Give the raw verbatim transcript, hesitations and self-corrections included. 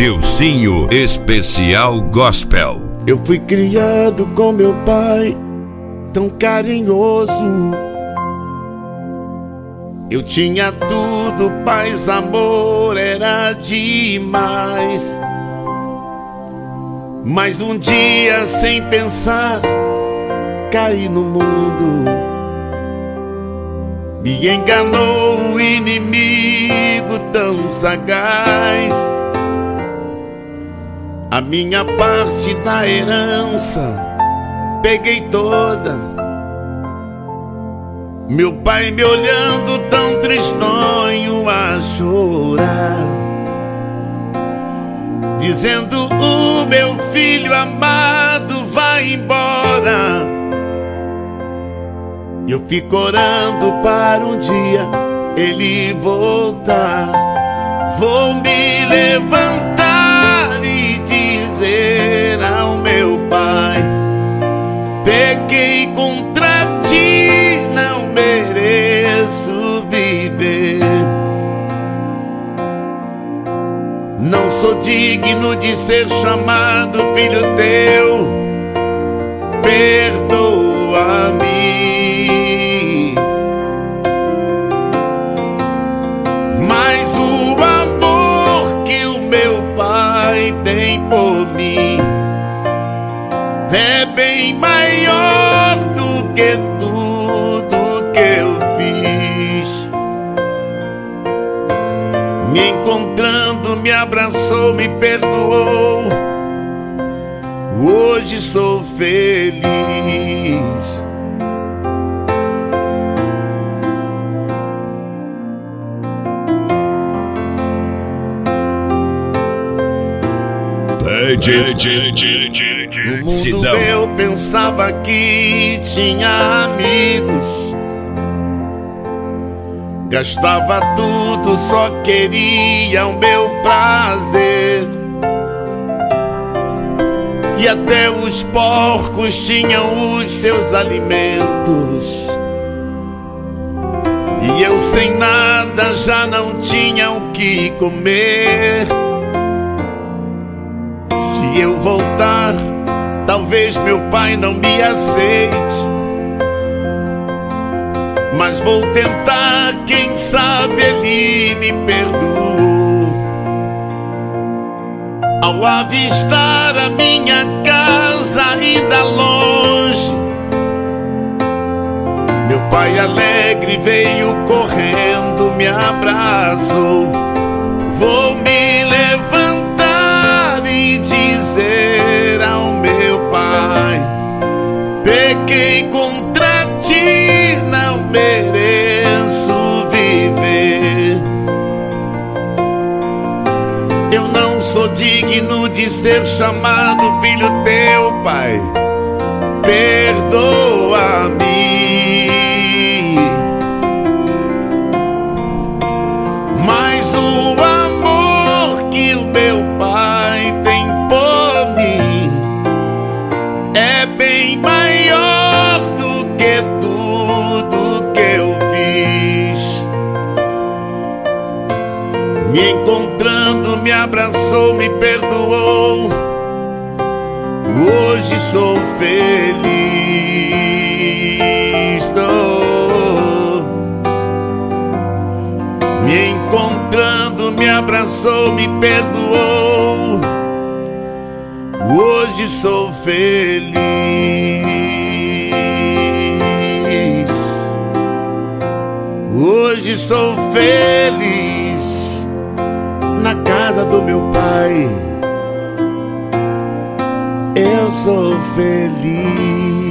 Gilcinho Especial Gospel. Eu fui criado com meu pai, tão carinhoso. Eu tinha tudo, paz, amor, era demais. Mas um dia, sem pensar, caí no mundo. Me enganou o inimigo tão sagaz. A minha parte da herança peguei toda. Meu pai me olhando tão tristonho a chorar, dizendo: o meu filho amado vai embora. Eu fico orando para um dia ele voltar. Vou me levantar e dizer ao meu pai: pequei contra ti, não mereço viver. Não sou digno de ser chamado filho teu, perdoa-me. Mas o amor que o meu pai tem por mim é bem maior do que tudo que eu fiz. Me encontrando, me abraçou, me perdoou. Hoje sou feliz. No mundo eu pensava que tinha amigos, gastava tudo, só queria o meu prazer. E até os porcos tinham os seus alimentos, e eu sem nada já não tinha o que comer. Se eu voltar, talvez meu pai não me aceite, mas vou tentar, quem sabe ele me perdoou. Ao avistar a minha casa ainda longe, meu pai alegre veio correndo, me abraçou. Vou me levantar e dizer ao meu pai: pequei contra ti, não mereço viver. Eu não sou digno de ser chamado filho teu, pai, perdoa-me. Mas o amor que o meu pai tem por mim é bem maior do que tudo que eu fiz. Me encontrando, me abraçou, me perdoou. Hoje sou feliz. Oh. Me encontrando, me abraçou, me perdoou. Hoje sou feliz. Hoje sou feliz na casa do meu pai. Eu sou feliz.